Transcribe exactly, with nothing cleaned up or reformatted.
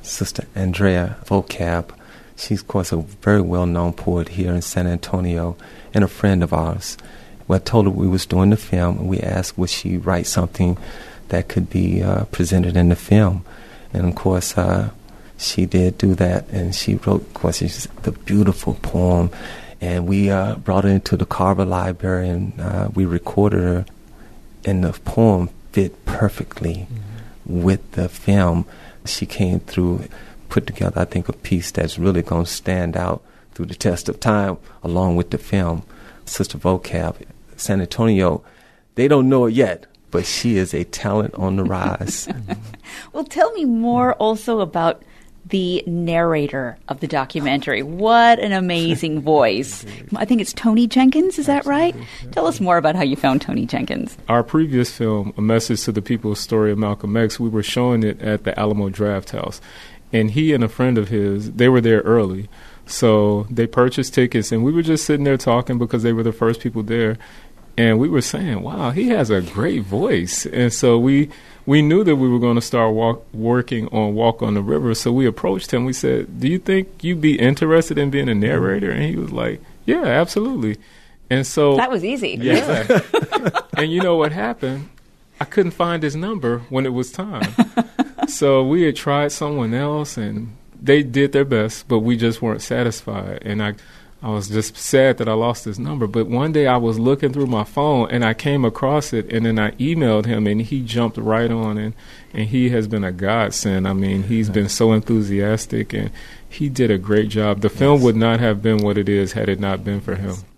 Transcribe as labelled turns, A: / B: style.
A: Sister Andrea Vocab. She's, of course, a very well-known poet here in San Antonio and a friend of ours. We told her we was doing the film, and we asked would she write something that could be uh, presented in the film. And, of course, uh, she did do that, and she wrote, of course, it's the beautiful poem. And we uh, brought her into the Carver Library, and uh, we recorded her, and the poem fit perfectly mm-hmm. with the film. She came through, put together, I think, a piece that's really going to stand out through the test of time along with the film. Sister Vocab, San Antonio, they don't know it yet, but she is a talent on the rise.
B: Well, tell me more also about the narrator of the documentary. What an amazing voice. I think it's Tony Jenkins, is that right? Tell us more about how you found Tony Jenkins.
C: Our previous film, A Message to the People's Story of Malcolm X, we were showing it at the Alamo Draft House. And he and a friend of his, they were there early. So they purchased tickets, and we were just sitting there talking because they were the first people there. And we were saying, wow, he has a great voice. And so we we knew that we were going to start walk, working on Walk on the River. So we approached him. We said, do you think you'd be interested in being a narrator? And he was like, yeah, absolutely. And so
B: that was easy.
C: Yeah. And you know what happened? I couldn't find his number when it was time. So we had tried someone else, and they did their best, but we just weren't satisfied. And I I was just sad that I lost his number. But one day I was looking through my phone, and I came across it, and then I emailed him, and he jumped right on, and, and he has been a godsend. I mean, he's been so enthusiastic, and he did a great job. The film would not have been what it is had it not been for him.